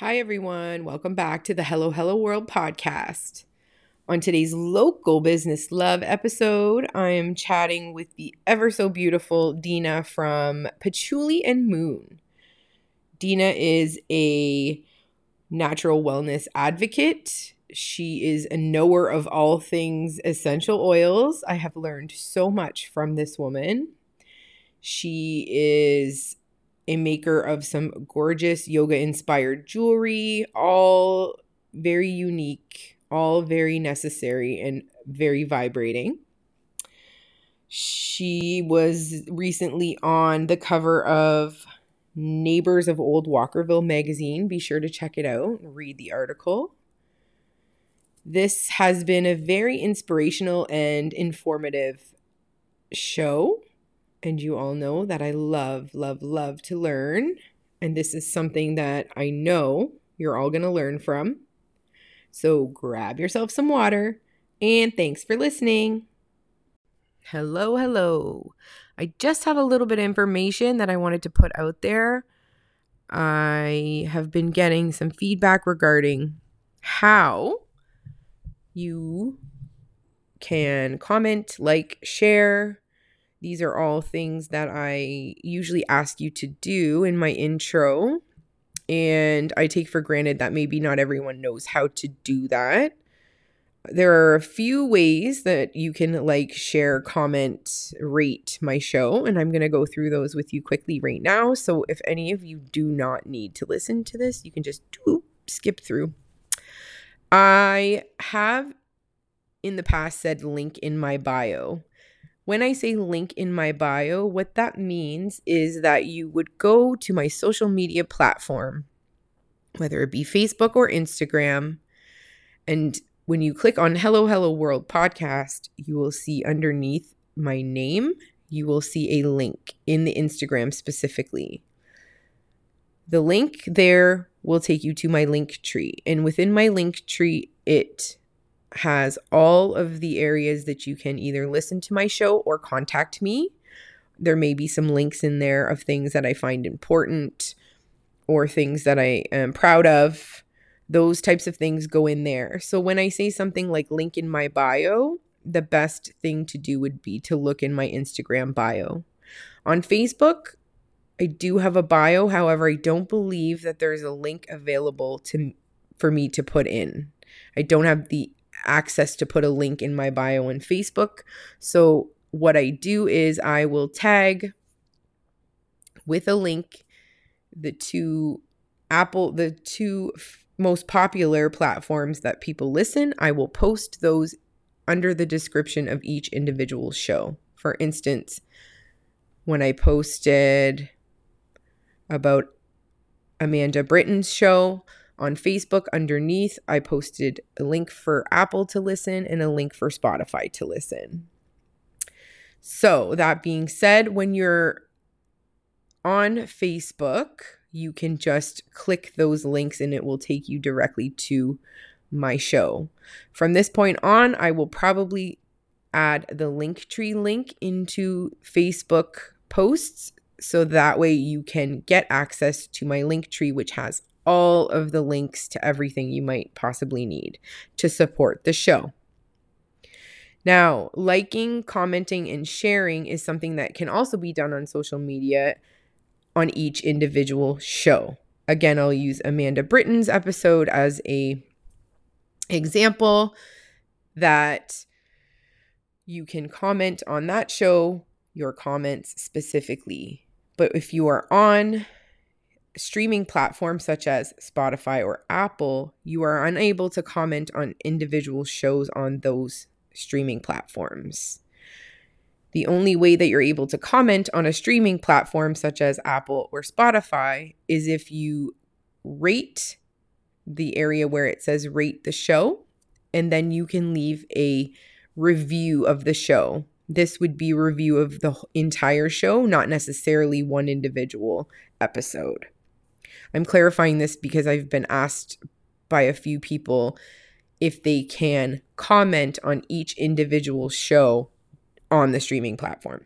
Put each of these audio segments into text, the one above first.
Hi, everyone. Welcome back to the Hello, Hello World podcast. On today's local business love episode, I am chatting with the ever so beautiful Dina from Patchouli and Moon. Dina is a natural wellness advocate. She is a knower of all things essential oils. I have learned so much from this woman. She is a maker of some gorgeous yoga-inspired jewelry, all very unique, all very necessary, and very vibrating. She was recently on the cover of Neighbors of Old Walkerville magazine. Be sure to check it out and read the article. This has been a very inspirational and informative show. And you all know that I love, love, love to learn. And this is something that I know you're all going to learn from. So grab yourself some water and thanks for listening. Hello, hello. I just have a little bit of information that I wanted to put out there. I have been getting some feedback regarding how you can comment, like, share. These are all things that I usually ask you to do in my intro, and I take for granted that maybe not everyone knows how to do that. There are a few ways that you can like, share, comment, rate my show, and I'm going to go through those with you quickly right now. So if any of you do not need to listen to this, you can just skip through. I have in the past said link in my bio. When I say link in my bio, what that means is that you would go to my social media platform, whether it be Facebook or Instagram, and when you click on Hello, Hello World podcast, you will see underneath my name, you will see a link in the Instagram specifically. The link there will take you to my link tree, and within my link tree, it has all of the areas that you can either listen to my show or contact me. There may be some links in there of things that I find important or things that I am proud of. Those types of things go in there. So when I say something like link in my bio, the best thing to do would be to look in my Instagram bio. On Facebook, I do have a bio. However, I don't believe that there's a link available for me to put in. I don't have the access to put a link in my bio on Facebook. So what I do is I will tag with a link the two most popular platforms that people listen. I will post those under the description of each individual show. For instance, when I posted about Amanda Britton's show on Facebook, underneath, I posted a link for Apple to listen and a link for Spotify to listen. So that being said, when you're on Facebook, you can just click those links and it will take you directly to my show. From this point on, I will probably add the Linktree link into Facebook posts so that way you can get access to my Linktree, which has all of the links to everything you might possibly need to support the show. Now, liking, commenting, and sharing is something that can also be done on social media on each individual show. Again, I'll use Amanda Britton's episode as an example that you can comment on that show, your comments specifically. But if you are on streaming platforms such as Spotify or Apple, you are unable to comment on individual shows on those streaming platforms. The only way that you're able to comment on a streaming platform such as Apple or Spotify is if you rate the area where it says rate the show, and then you can leave a review of the show. This would be a review of the entire show, not necessarily one individual episode. I'm clarifying this because I've been asked by a few people if they can comment on each individual show on the streaming platform.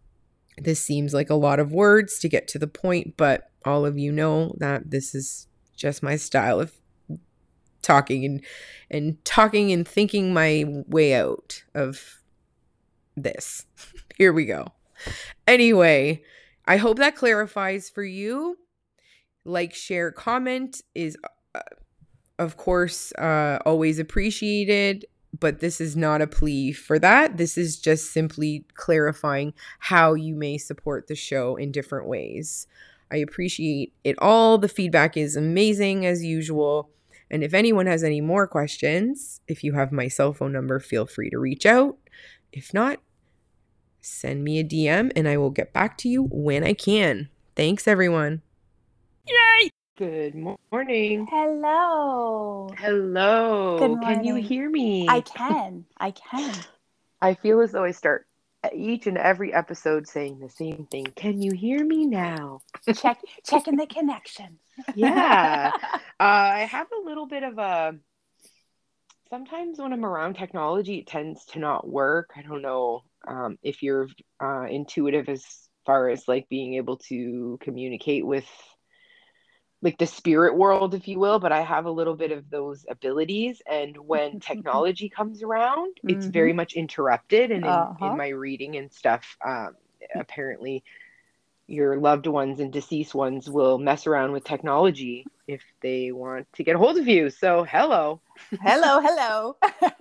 This seems like a lot of words to get to the point, but all of you know that this is just my style of talking and talking and thinking my way out of this. Here we go. Anyway, I hope that clarifies for you. Like, share, comment is, of course, always appreciated, but this is not a plea for that. This is just simply clarifying how you may support the show in different ways. I appreciate it all. The feedback is amazing as usual. And if anyone has any more questions, if you have my cell phone number, feel free to reach out. If not, send me a DM and I will get back to you when I can. Thanks, everyone. Yay! Good morning. Hello. Hello. Good morning. Can you hear me? I can. I feel as though I start each and every episode saying the same thing. Can you hear me now? Checking the connection. Yeah. I have a little bit of a, sometimes when I'm around technology, it tends to not work. I don't know if you're intuitive as far as like being able to communicate with like the spirit world, if you will, but I have a little bit of those abilities. And when technology comes around, it's very much interrupted. And in my reading and stuff, apparently your loved ones and deceased ones will mess around with technology if they want to get a hold of you. So hello. Hello.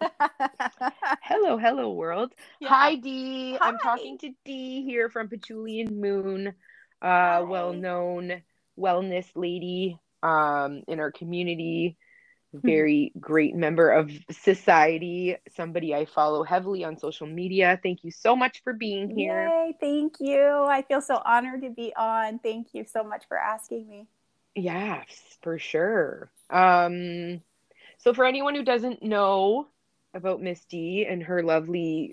Hello, world. Yeah. Hi, Dee. Hi. I'm talking to Dee here from Patchouli and Moon, well-known wellness lady in our community, very great member of society, somebody I follow heavily on social media. Thank you so much for being here. Yay, thank you. I feel so honored to be on. Thank you so much for asking me. Yes, for sure. So for anyone who doesn't know about Miss Dee and her lovely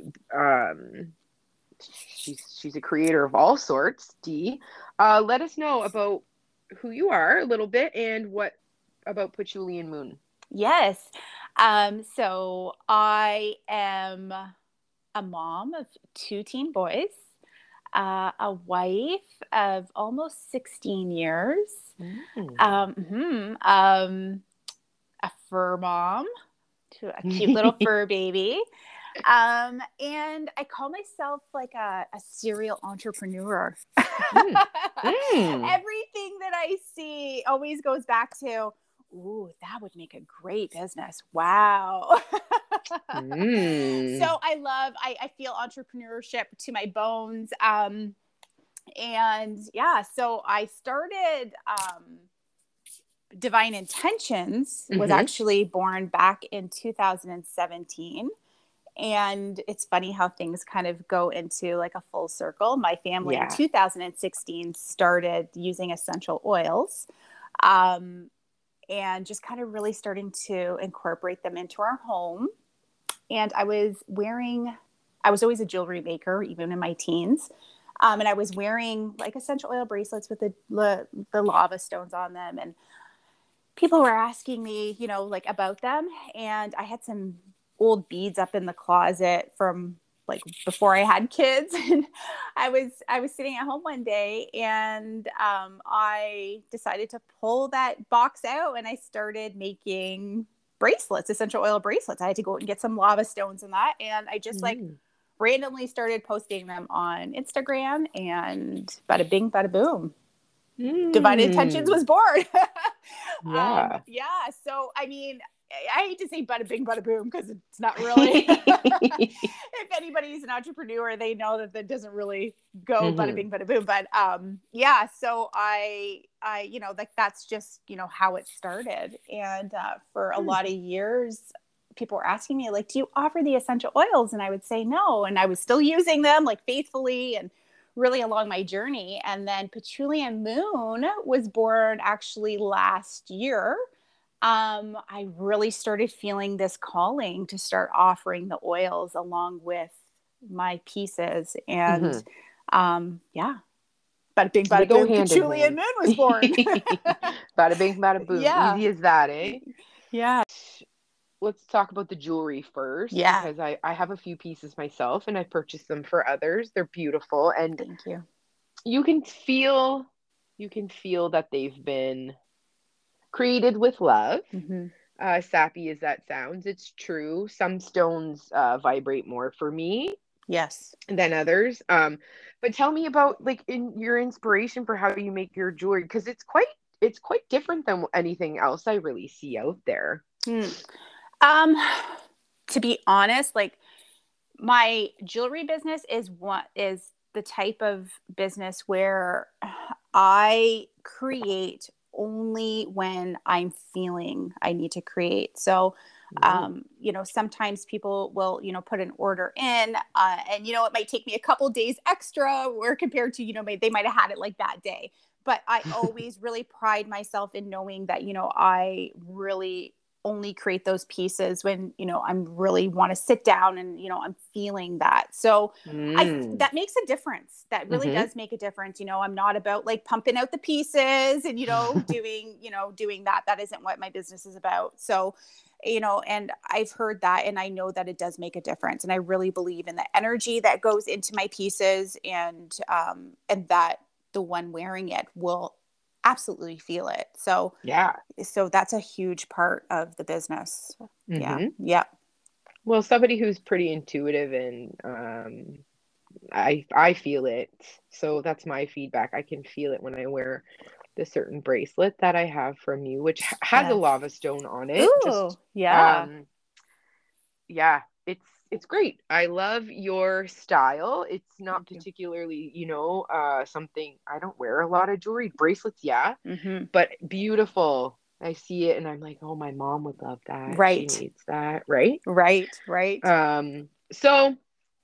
she's a creator of all sorts, Dee, let us know about who you are a little bit and what about Patchouli and Moon. Yes. So I am a mom of 2 teen boys, a wife of almost 16 years, a fur mom to a cute little fur baby. And I call myself like a serial entrepreneur. Everything that I see always goes back to, ooh, that would make a great business. Wow. So I feel entrepreneurship to my bones. And yeah, so I started, Divine Intentions was actually born back in 2017. And it's funny how things kind of go into like a full circle. My family in 2016 started using essential oils, and just kind of really starting to incorporate them into our home. And I was always a jewelry maker, even in my teens. And I was wearing like essential oil bracelets with the lava stones on them. And people were asking me, like about them. And I had some old beads up in the closet from like before I had kids. And I was sitting at home one day and I decided to pull that box out and I started making bracelets, essential oil bracelets. I had to go out and get some lava stones and that. And I just like randomly started posting them on Instagram and bada bing, bada boom. Divine Intentions was born. So, I mean, I hate to say bada bing, bada boom, because it's not really. If anybody's an entrepreneur, they know that doesn't really go bada bing, bada boom. But so I like that's just, how it started. And for a lot of years, people were asking me, like, do you offer the essential oils? And I would say no. And I was still using them like faithfully and really along my journey. And then Patchouli and Moon was born actually last year. I really started feeling this calling to start offering the oils along with my pieces. And bada bing, bada boom, Patchouli and Moon was born. Bada bing, bada boom. Yeah. Easy as that, eh? Yeah. Let's talk about the jewelry first, because I have a few pieces myself and I purchased them for others. They're beautiful. And thank you. You can feel that they've been created with love. Mm-hmm. Sappy as that sounds, it's true. Some stones vibrate more for me Yes. than others. But tell me about like in your inspiration for how you make your jewelry, because it's quite different than anything else I really see out there. Hmm. Um, to be honest, like my jewelry business is the type of business where I create only when I'm feeling I need to create. So, Ooh. sometimes people will, put an order in, and, it might take me a couple days extra or compared to, they might have had it like that day. But I always really pride myself in knowing that, I really only create those pieces when I'm really want to sit down and I'm feeling that. So Mm. that makes a difference. That really Mm-hmm. does make a difference. I'm not about like pumping out the pieces and doing that. That isn't what my business is about. So and I've heard that and I know that it does make a difference, and I really believe in the energy that goes into my pieces, and that the one wearing it will absolutely feel it. Yeah. So that's a huge part of the business. Yeah. Mm-hmm. Yeah. Well, somebody who's pretty intuitive and I feel it. So that's my feedback. I can feel it when I wear the certain bracelet that I have from you, which has a Yes. lava stone on it. Ooh, Just yeah. yeah, it's great. I love your style. It's not Thank you. particularly, something I don't wear a lot of jewelry. Bracelets, yeah, Mm-hmm. but beautiful. I see it and I'm like, "Oh, my mom would love that. She Right. needs that." Right? Right. Right. So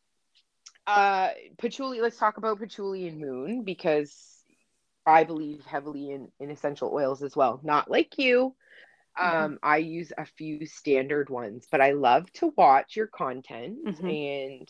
patchouli, let's talk about patchouli and moon because I believe heavily in essential oils as well. Not like you. Mm-hmm. I use a few standard ones, but I love to watch your content. Mm-hmm. And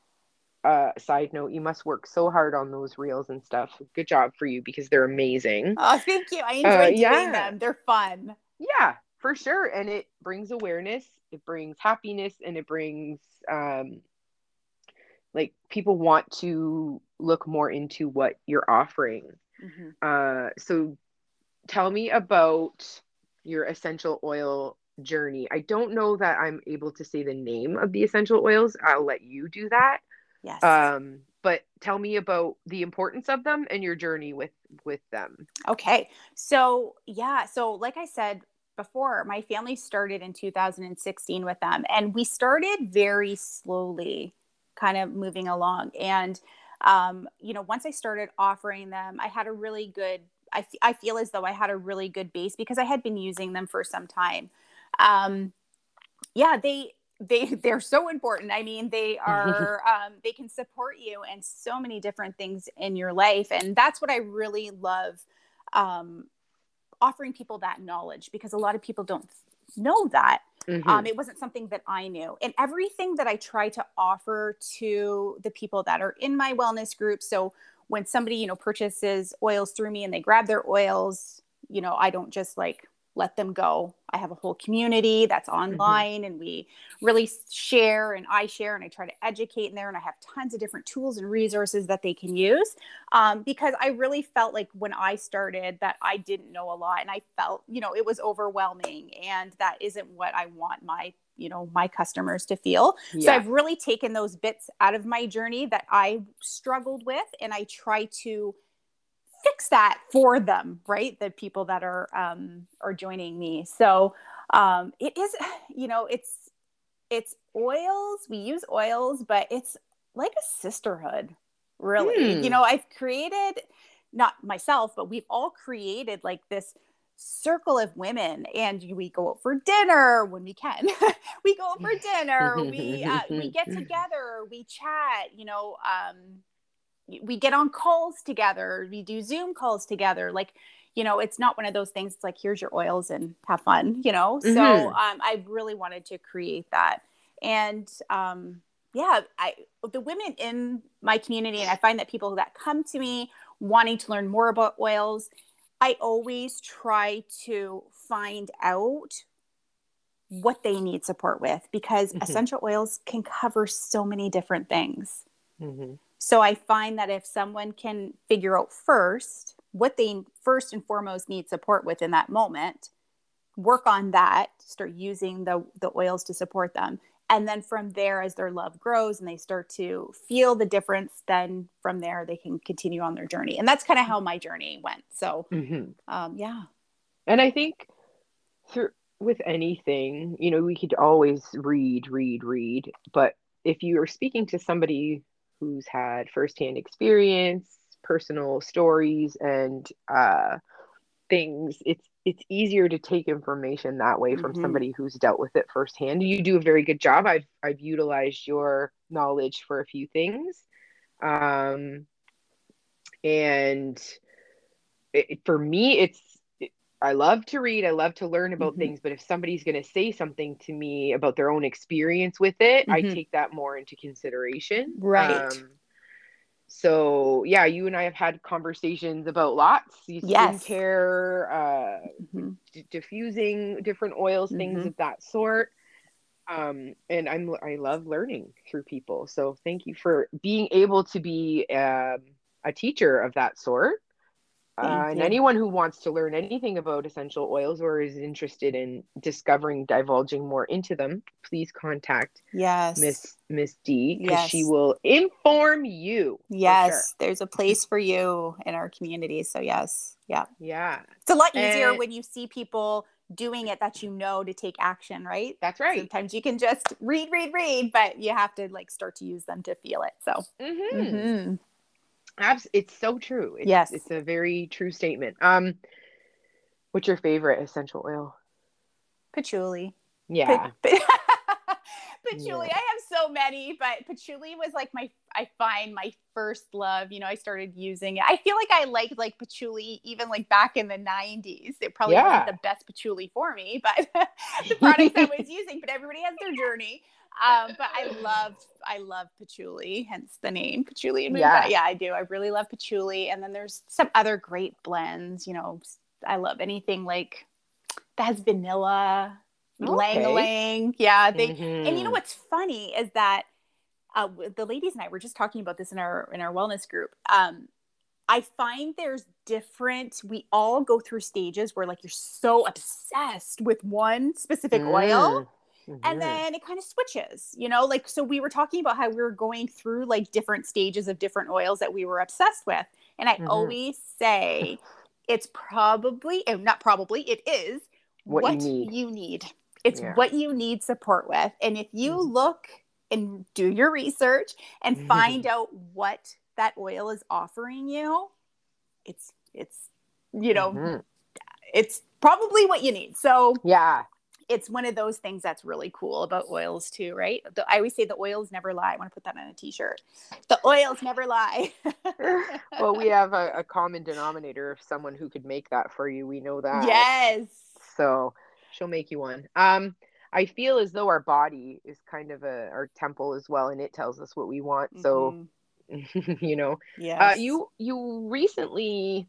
side note, you must work so hard on those reels and stuff. Good job for you because they're amazing. Oh, thank you. I enjoy doing Yeah, them. They're fun. yeah, for sure. And it brings awareness, it brings happiness, and it brings um, like people want to look more into what you're offering. Mm-hmm. So tell me about your essential oil journey. I don't know that I'm able to say the name of the essential oils. I'll let you do that. Yes. But tell me about the importance of them and your journey with them. Okay. So, yeah. So, like I said before, my family started in 2016 with them, and we started very slowly, kind of moving along. And, once I started offering them, I had a really good, I feel as though I had a really good base because I had been using them for some time. Um, yeah, they're so important. I mean, they can support you in so many different things in your life, and that's what I really love, um, offering people that knowledge, because a lot of people don't know that. Hmm. It wasn't something that I knew, and everything that I try to offer to the people that are in my wellness group. So when somebody purchases oils through me and they grab their oils, I don't just like let them go. I have a whole community that's Hmm. online, and we really share, and I share, and I try to educate in there, and I have tons of different tools and resources that they can use, because I really felt like when I started that I didn't know a lot, and I felt it was overwhelming, and that isn't what I want my customers to feel. So Yeah. I've really taken those bits out of my journey that I struggled with, and I try to fix that for them, right? The people that are joining me. So it is, it's oils. We use oils, but it's like a sisterhood, really. Hmm. I've created, not myself, but we've all created like this circle of women, and we go out for dinner when we can. We go out for dinner. We get together. We chat. We get on calls together. We do Zoom calls together. Like, it's not one of those things. It's like, here's your oils and have fun. So Hmm. I really wanted to create that. And yeah, the women in my community, and I find that people that come to me wanting to learn more about oils, I always try to find out what they need support with, because Hmm. essential oils can cover so many different things. Hmm. So I find that if someone can figure out first what they first and foremost need support with in that moment, work on that, start using the oils to support them. And then from there, as their love grows and they start to feel the difference, then from there they can continue on their journey. And that's kind of how my journey went. So, yeah. And I think with anything, you know, we could always read, but if you are speaking to somebody who's had firsthand experience, personal stories, and things, it's easier to take information that way from somebody who's dealt with it firsthand. You do a very good job. I've utilized your knowledge for a few things, and for me, I love to read. I love to learn about things, but if somebody's going to say something to me about their own experience with it, I take that more into consideration. Right. So yeah, you and I have had conversations about lots, skincare, diffusing different oils, things of that sort. And I love learning through people. So thank you for being able to be a teacher of that sort. And anyone who wants to learn anything about essential oils or is interested in divulging more into them, please contact Miss D, because she will inform you. Yes, sure. There's a place for you in our community. So yes, yeah. It's a lot easier when you see people doing it that you know to take action, right? That's right. Sometimes you can just read, but you have to like start to use them to feel it. So. It's so true. It's a very true statement. What's your favorite essential oil? Patchouli. Yeah. Patchouli. I have so many, but patchouli was like I find my first love. You know, I started using it. I feel like I liked like patchouli even like back in the 90s. It probably wasn't the best patchouli for me, but the products I was using, but everybody has their journey. But I love patchouli, hence the name patchouli. Yeah, I do. I really love patchouli. And then there's some other great blends. You know, I love anything like that has vanilla, ylang-ylang. Yeah, and you know what's funny is that the ladies and I were just talking about this in our wellness group. I find there's different. We all go through stages where like you're so obsessed with one specific oil. And then it kind of switches, you know, like, so we were talking about how we were going through like different stages of different oils that we were obsessed with. And I always say it's probably, not probably, it is what you need. It's what you need support with. And if you look and do your research and find out what that oil is offering you, it's, you know, it's probably what you need. So yeah. It's one of those things that's really cool about oils too, right? I always say the oils never lie. I want to put that on a t-shirt. The oils never lie. Well, we have a common denominator of someone who could make that for you. We know that. Yes. So she'll make you one. I feel as though our body is kind of our temple as well, and it tells us what we want. So, you know, you recently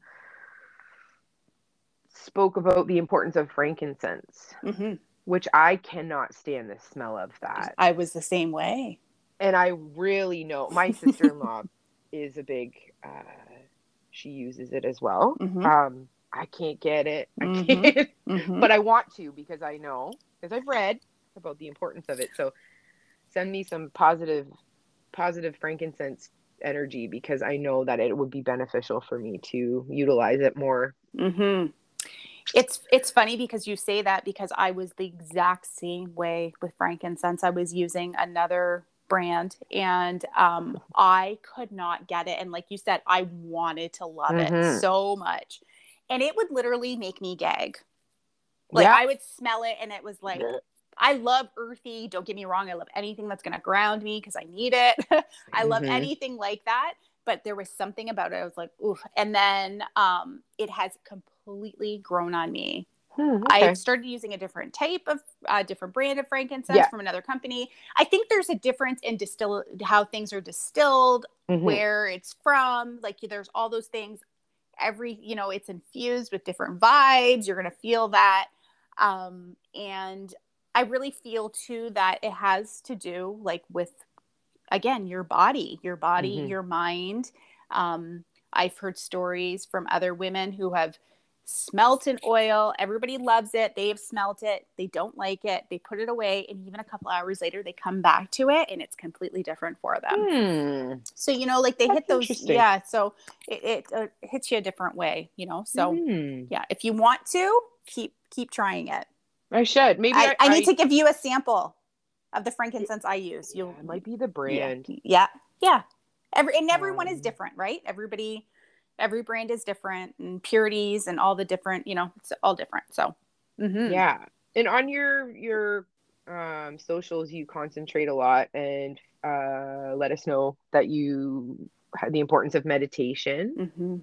spoke about the importance of frankincense. Which I cannot stand the smell of that. I was the same way. And I really know my sister-in-law is a big, she uses it as well. I can't get it. I can't, but I want to because I know, because I've read about the importance of it. So send me some positive frankincense energy, because I know that it would be beneficial for me to utilize it more. It's funny because you say that, because I was the exact same way with frankincense. I was using another brand and I could not get it. And like you said, I wanted to love it so much. And it would literally make me gag. Like I would smell it and it was like, I love earthy. Don't get me wrong. I love anything that's going to ground me because I need it. I love anything like that. But there was something about it. I was like, oof. And then it has completely grown on me. I started using a different type of, different brand of frankincense from another company. I think there's a difference in how things are distilled, where it's from. Like there's all those things. It's infused with different vibes. You're going to feel that. And I really feel too that it has to do like with, again, your body, your mind. I've heard stories from other women who have smelt an oil. Everybody loves it. They've smelt it. They don't like it. They put it away. And even a couple hours later, they come back to it and it's completely different for them. So, you know, like they hit those. Yeah. So it hits you a different way, you know? So yeah, if you want to keep trying it. I should. Maybe I need to give you a sample of the frankincense I use. It might be the brand. Yeah. Everyone is different, right? Every brand is different, and purities and all the different, you know, it's all different. So, yeah. And on your socials, you concentrate a lot and let us know that you have the importance of meditation,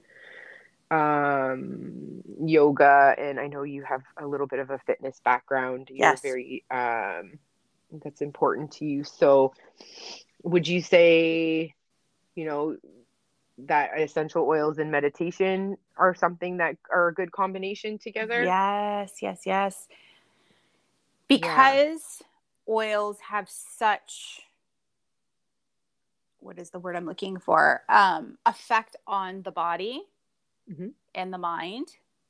yoga, and I know you have a little bit of a fitness background. You're very that's important to you. So, would you say, you know, that essential oils and meditation are something that are a good combination together? Yes. Because oils have such, what is the word I'm looking for? Effect on the body and the mind.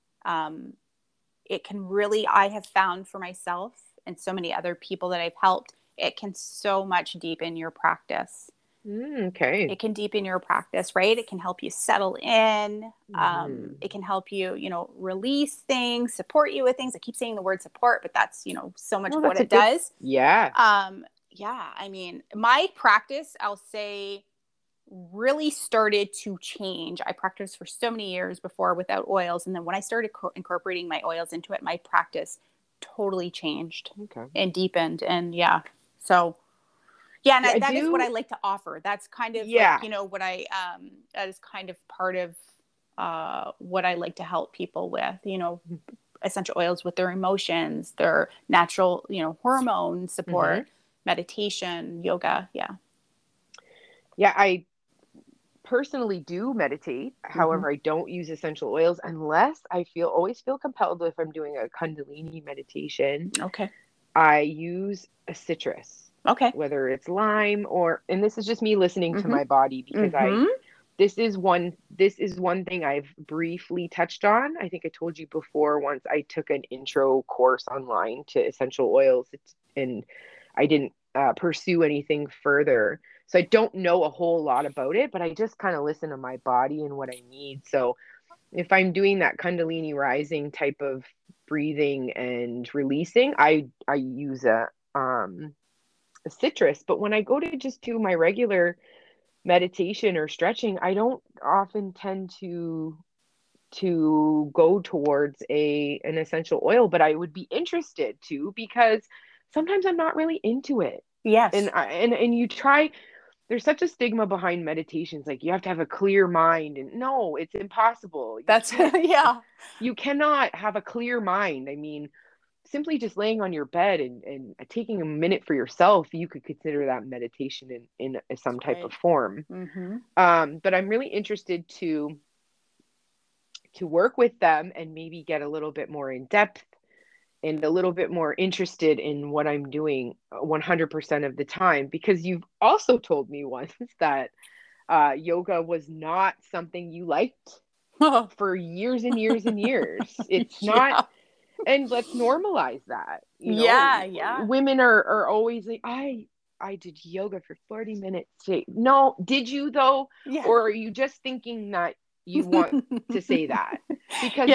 It can really, I have found for myself and so many other people that I've helped, it can so much deepen your practice. Okay. It can deepen your practice, right? It can help you settle in. It can help you, you know, release things, support you with things. I keep saying the word support, but that's, you know, so much what it does. Yeah. I mean, my practice, I'll say, really started to change. I practiced for so many years before without oils. And then when I started incorporating my oils into it, my practice totally changed and deepened. And so and that is what I like to offer. That's kind of like, you know, what that is kind of part of what I like to help people with, you know, essential oils with their emotions, their natural, you know, hormone support, meditation, yoga. Yeah, I personally do meditate. However, I don't use essential oils unless I always feel compelled if I'm doing a Kundalini meditation. Okay. I use a citrus. Okay. Whether it's lime and this is just me listening to my body, because this is one thing I've briefly touched on. I think I told you before, once I took an intro course online to essential oils, and I didn't pursue anything further. So I don't know a whole lot about it, but I just kind of listen to my body and what I need. So if I'm doing that Kundalini rising type of breathing and releasing, I use a citrus. But when I go to just do my regular meditation or stretching, I don't often tend to go towards an essential oil, but I would be interested to, because sometimes I'm not really into it. Yes. And you try, there's such a stigma behind meditations, like you have to have a clear mind, and no, it's impossible. You cannot have a clear mind. I mean, simply just laying on your bed and taking a minute for yourself, you could consider that meditation in some type of form. But I'm really interested to work with them and maybe get a little bit more in depth and a little bit more interested in what I'm doing 100% of the time, because you've also told me once that yoga was not something you liked for years and years and years. It's not. And let's normalize that. You know, women are always like, I did yoga for 40 minutes today. No, did you though? Or are you just thinking that you want to say that? Because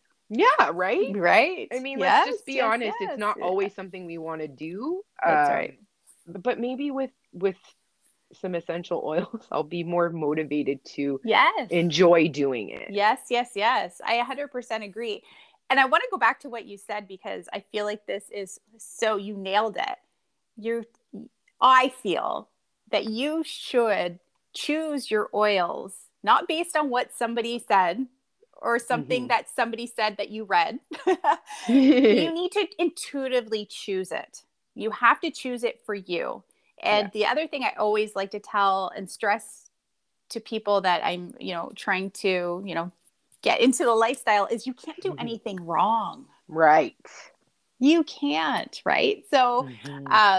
right. I mean, let's just be honest. It's not always something we want to do. That's right. But maybe with some essential oils, I'll be more motivated to enjoy doing it. Yes. I 100% agree. And I want to go back to what you said, because I feel like this is so, you nailed it. I feel that you should choose your oils, not based on what somebody said or something that somebody said that you read. You need to intuitively choose it. You have to choose it for you. And the other thing I always like to tell and stress to people that I'm, you know, trying to, you know, get into the lifestyle is you can't do anything wrong. Right. You can't. Right. So,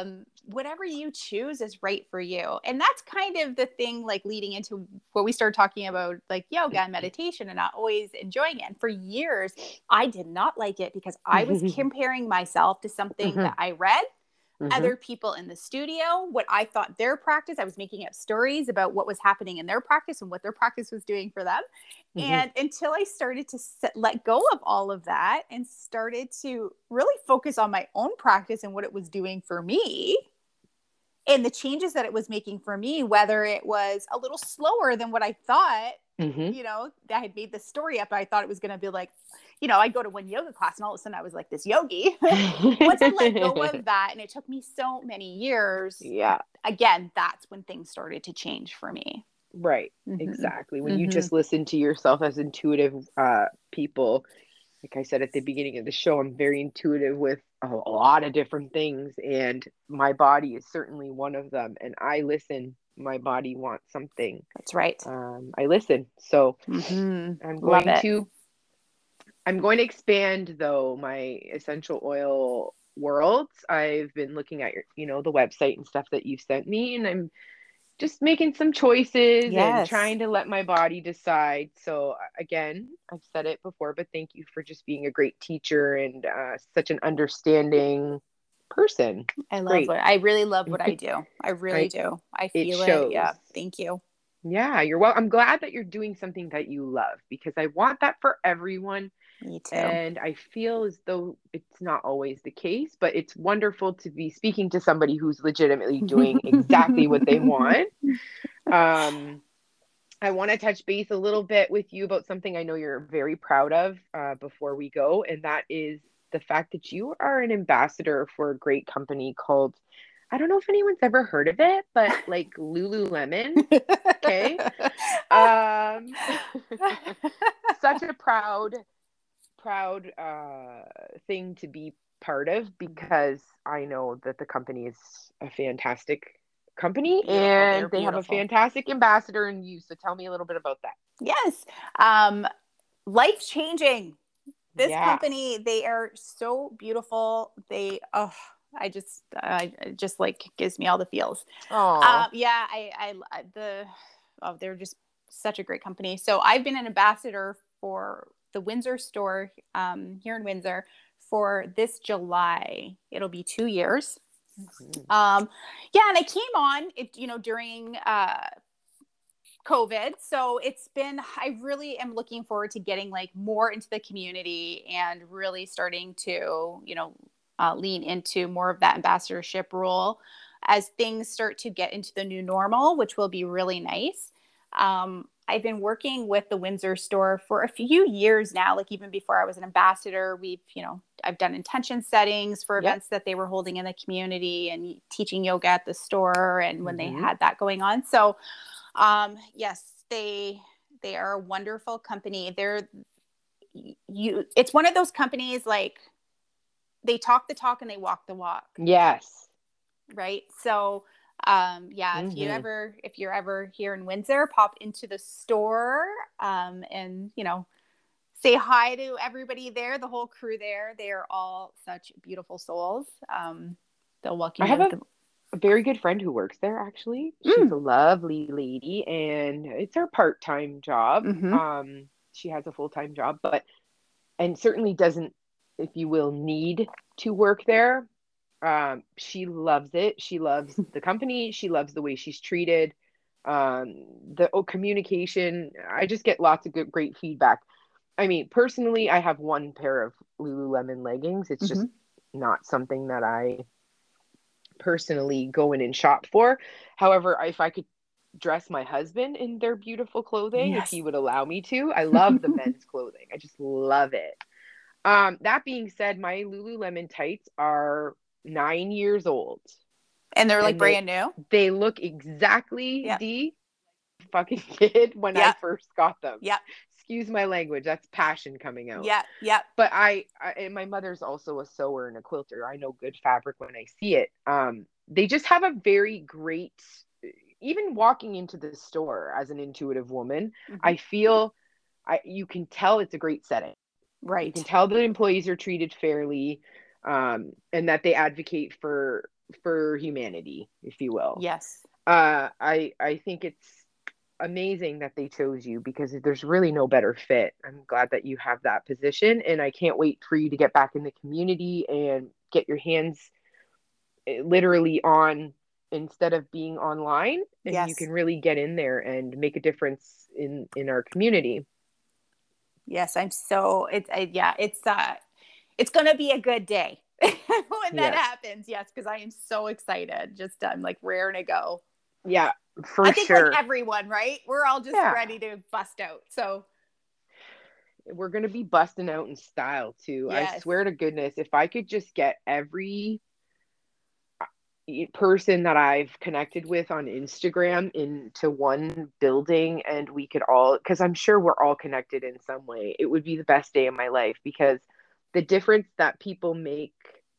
whatever you choose is right for you. And that's kind of the thing, like leading into what we started talking about, like yoga and meditation and not always enjoying it. And for years, I did not like it because I was comparing myself to something that I read, other people in the studio, what I thought their practice. I was making up stories about what was happening in their practice and what their practice was doing for them. And until I started to let go of all of that and started to really focus on my own practice and what it was doing for me and the changes that it was making for me, whether it was a little slower than what I thought, you know, I had made the story up. I thought it was going to be like, you know, I'd go to one yoga class and all of a sudden I was like this yogi. Once I let go of that, and it took me so many years. Yeah. Again, that's when things started to change for me. Right. Exactly. When you just listen to yourself as intuitive people, like I said at the beginning of the show, I'm very intuitive with a lot of different things, and my body is certainly one of them. And I listen. My body wants something. That's right. I listen. So I'm going to expand though my essential oil worlds. I've been looking at your, the website and stuff that you've sent me, and I'm just making some choices and trying to let my body decide. So again, I've said it before, but thank you for just being a great teacher and such an understanding person. I really love what I do. I really do. I feel it. Yeah. Thank you. Yeah, you're well. I'm glad that you're doing something that you love, because I want that for everyone. Me too. And I feel as though it's not always the case, but it's wonderful to be speaking to somebody who's legitimately doing exactly what they want. I want to touch base a little bit with you about something I know you're very proud of before we go, and that is the fact that you are an ambassador for a great company called, I don't know if anyone's ever heard of it, but like Lululemon. Okay. Such a proud thing to be part of, because I know that the company is a fantastic company and they have a fantastic ambassador in you. So tell me a little bit about that. Yes. Life-changing. This company, they are so beautiful. They, it just like gives me all the feels. They're just such a great company. So I've been an ambassador for the Windsor store here in Windsor for this July. It'll be 2 years. And I came on it, during COVID. So I really am looking forward to getting like more into the community and really starting to, lean into more of that ambassadorship role as things start to get into the new normal, which will be really nice. I've been working with the Windsor store for a few years now, like even before I was an ambassador. I've done intention settings for events that they were holding in the community and teaching yoga at the store and when they had that going on. So, yes, they are a wonderful company. It's one of those companies, like they talk the talk and they walk the walk. Yes. Right. So, if you're ever here in Windsor, pop into the store, and, say hi to everybody there, the whole crew there. They are all such beautiful souls. They'll welcome you. I have a very good friend who works there, actually. She's a lovely lady, and it's her part-time job. She has a full-time job, and certainly doesn't, if you will, need to work there. She loves it. She loves the company. She loves the way she's treated. The communication. I just get lots of great feedback. I mean, personally, I have one pair of Lululemon leggings. It's just not something that I personally go in and shop for. However, if I could dress my husband in their beautiful clothing, if he would allow me to, I love the men's clothing. I just love it. That being said, my Lululemon tights are 9 years old. And they're like brand new? They look exactly the fucking kid when I first got them. Excuse my language. That's passion coming out. But and my mother's also a sewer and a quilter. I know good fabric when I see it. They just have a very great, even walking into the store as an intuitive woman, I feel you can tell it's a great setting. Right. You can tell the employees are treated fairly, and that they advocate for for humanity, if you will. Yes. I think it's amazing that they chose you because there's really no better fit. I'm glad that you have that position, and I can't wait for you to get back in the community and get your hands literally on instead of being online, and you Yes. can really get in there and make a difference in our community. Yes, I'm so it's going to be a good day when that Yes. happens. Yes, because I am so excited. Just I'm like raring to go. Yeah, for I think like sure. everyone, right? We're all just Yeah. ready to bust out. So We're going to be busting out in style too. I yes. swear to goodness, if I could just get every person that I've connected with on Instagram into one building and we could all, because I'm sure we're all connected in some way, it would be the best day of my life because the difference that people make,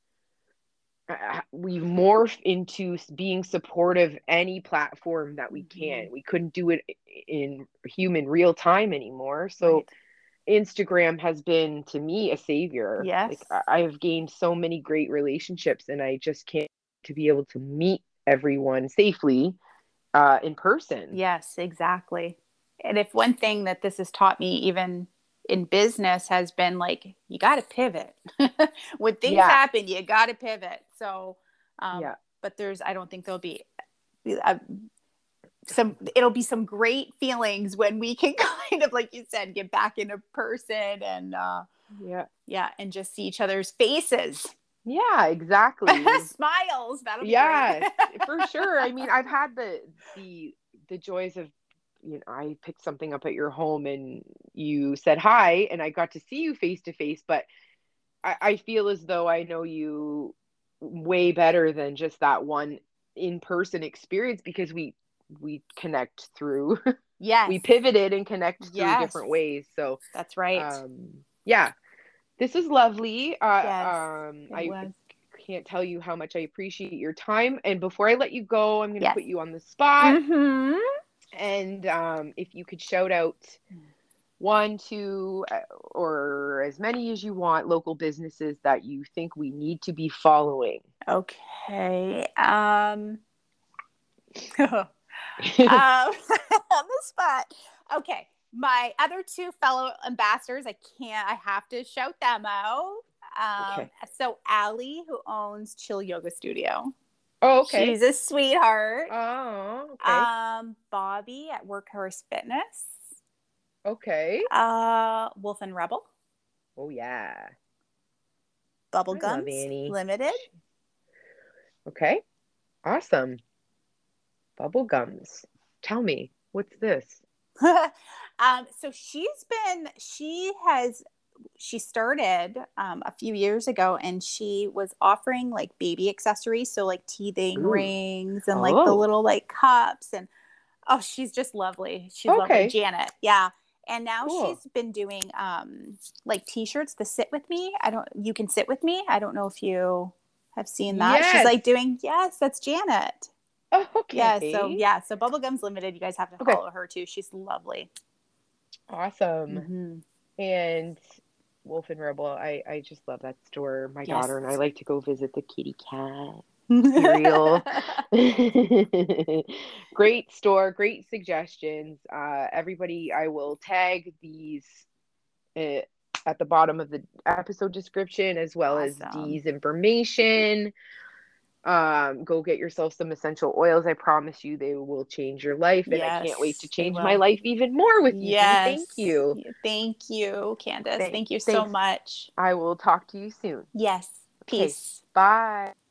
we morph into being supportive any platform that we can. We couldn't do it in human real time anymore. So Right. Instagram has been to me a savior. Yes. Like I have gained so many great relationships and I just can't to be able to meet everyone safely in person. Yes, exactly. And if one thing that this has taught me, even in business, has been like, you got to pivot. When things happen, you got to pivot. So, but I don't think there'll be it'll be some great feelings when we can kind of, like you said, get back into person and, and just see each other's faces. Yeah, exactly. Smiles. That'll be great. For sure. I mean, I've had the joys of, I picked something up at your home and you said hi and I got to see you face to face, but I feel as though I know you way better than just that one in-person experience because we connect through. Yes. We pivoted and connect through different ways. So that's right. This is lovely. I can't tell you how much I appreciate your time. And before I let you go, I'm going to put you on the spot. Mm-hmm. And if you could shout out 1, 2, or as many as you want, local businesses that you think we need to be following. Okay. On the spot. Okay. My other 2 fellow ambassadors, I have to shout them out. So Allie, who owns Chill Yoga Studio. Oh, okay. She's a sweetheart. Oh, okay. Bobby at Workhorse Fitness. Okay. Wolf and Rebel. Oh, yeah. Bubblegums Limited. Okay. Awesome. Bubblegums. Tell me, what's this? So she started a few years ago and she was offering like baby accessories. So like teething rings and like the little like cups and she's just lovely. She's lovely. Janet. Yeah. And now she's been doing like t-shirts, the Sit With Me. You Can Sit With Me. I don't know if you have seen that. Yes. She's like doing, that's Janet. Oh, okay. So Bubblegums Limited, you guys have to follow her too. She's lovely. Awesome. Mm-hmm. And Wolf and Rebel, I just love that store. My daughter and I like to go visit the kitty cat cereal. Great store, great suggestions. Everybody, I will tag these at the bottom of the episode description as well as Dee's information. Go get yourself some essential oils. I promise you they will change your life, and I can't wait to change my life even more with you. Thank you. Thank you, Candace. Thank you so much. I will talk to you soon. Yes. Peace. Okay. Bye.